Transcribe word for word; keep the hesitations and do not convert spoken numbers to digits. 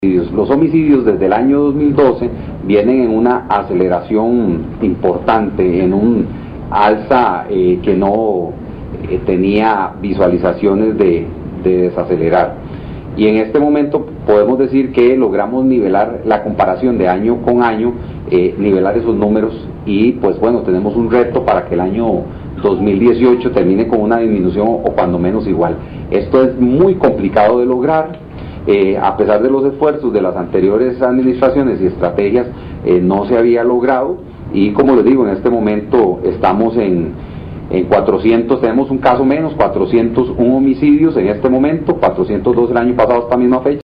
Los homicidios desde el año dos mil doce vienen en una aceleración importante, en un alza eh, que no eh, tenía visualizaciones de, de desacelerar. Y en este momento podemos decir que logramos nivelar la comparación de año con año, eh, nivelar esos números, y pues bueno, tenemos un reto para que el año dos mil dieciocho termine con una disminución o cuando menos igual. Esto es muy complicado de lograr. Eh, a pesar de los esfuerzos de las anteriores administraciones y estrategias, eh, no se había logrado, y como les digo, en este momento estamos en, en cuatrocientos, tenemos un caso menos, cuatrocientos uno homicidios en este momento, cuatrocientos dos el año pasado a esta misma fecha.